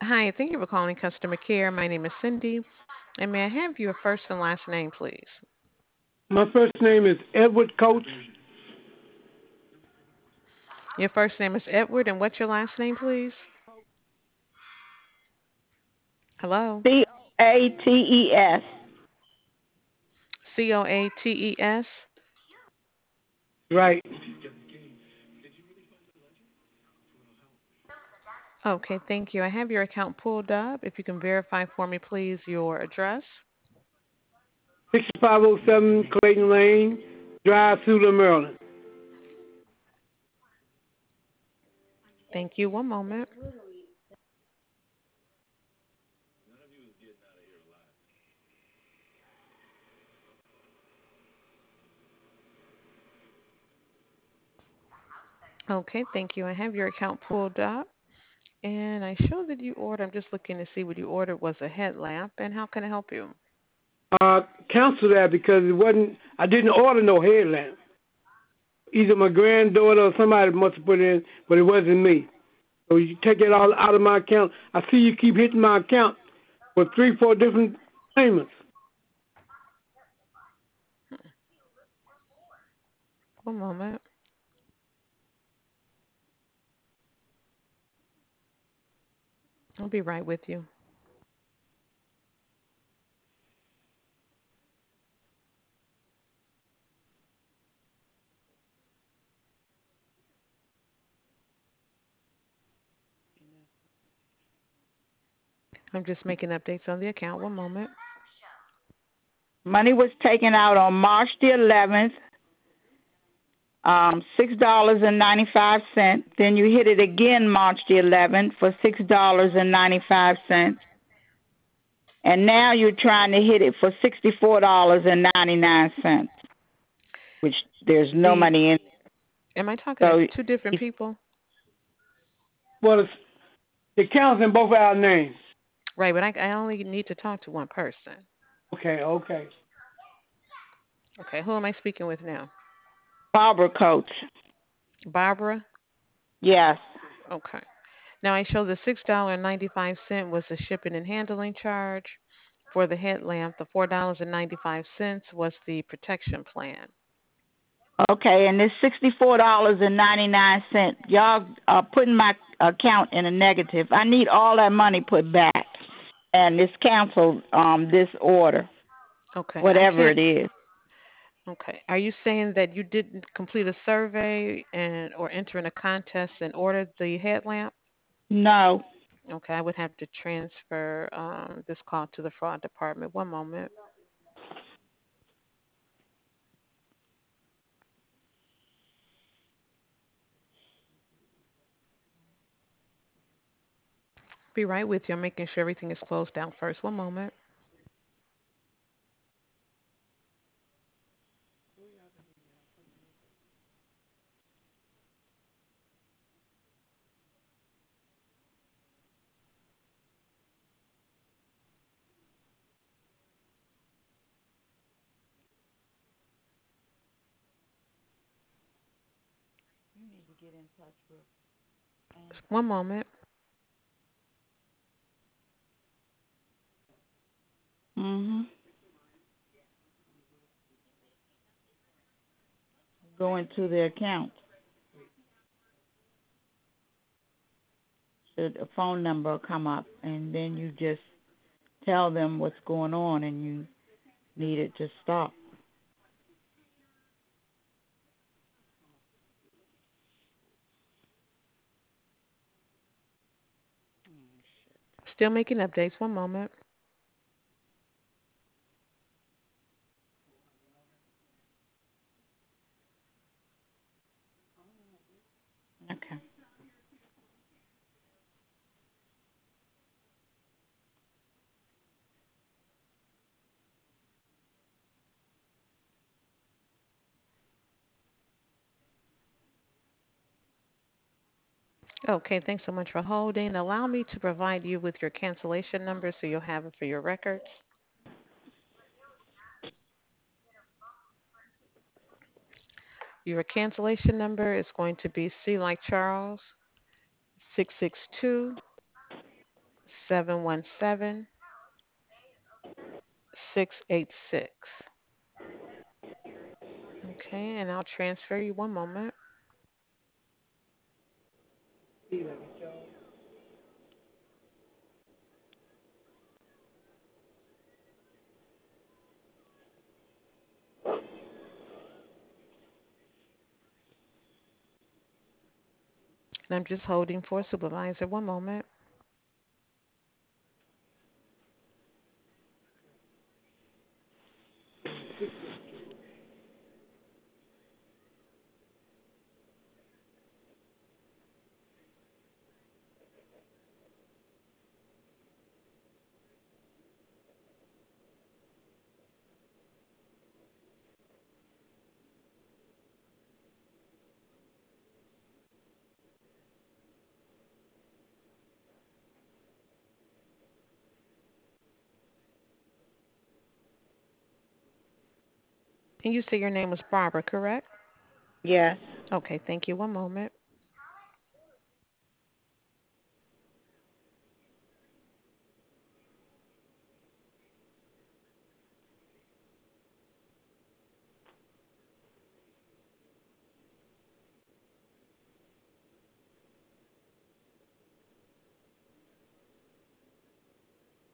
Hi, thank you for calling customer care. My name is Cindy, and may I have your first and last name, please? My first name is Edward Coates. Your first name is Edward, and what's your last name, please? Hello? Coates. Coates? Right. Okay, thank you. I have your account pulled up. If you can verify for me, please, your address. 6507 Clayton Lane, Drive, Suitland, Maryland. Thank you. One moment. Okay, thank you. I have your account pulled up, and I show that you ordered. I'm just looking to see what you ordered was a headlamp, and how can I help you? Cancel that because it wasn't. I didn't order no headlamp. Either my granddaughter or somebody must have put it in, but it wasn't me. So you take it all out of my account. I see you keep hitting my account with 3, 4 different payments. One moment. I'll be right with you. I'm just making updates on the account. One moment. Money was taken out on March the 11th, $6.95. Then you hit it again March the 11th for $6.95. And now you're trying to hit it for $64.99, which there's no The money in. Am I talking to So two different people? Well, the account's in both our names. Right, but I only need to talk to one person. Okay, okay. Okay, who am I speaking with now? Barbara Coates. Barbara? Yes. Okay. Now I show the $6.95 was the shipping and handling charge for the headlamp. The $4.95 was the protection plan. Okay, and this $64.99. Y'all are putting my account in a negative. I need all that money put back, and it's canceled. This order, Okay, I whatever can't. it is. Okay, are you saying that you didn't complete a survey and or enter in a contest and order the headlamp? No. Okay, I would have to transfer this call to the fraud department. One moment. Be right with you. I'm making sure everything is closed down first. One moment. One moment. Mhm. Go into the account. Should a phone number come up, and then you just tell them what's going on, and you need it to stop. Still making updates. One moment. Okay. Okay, thanks so much for holding. Allow me to provide you with your cancellation number so you'll have it for your records. Your cancellation number is going to be C like Charles 662 717 686. Okay, and I'll transfer you one moment. And I'm just holding for supervisor one moment. And you say your name was Barbara, correct? Yes. Okay, thank you. One moment.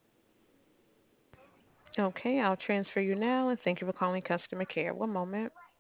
Okay, I'll transfer you now and thank you for calling customer care. One moment.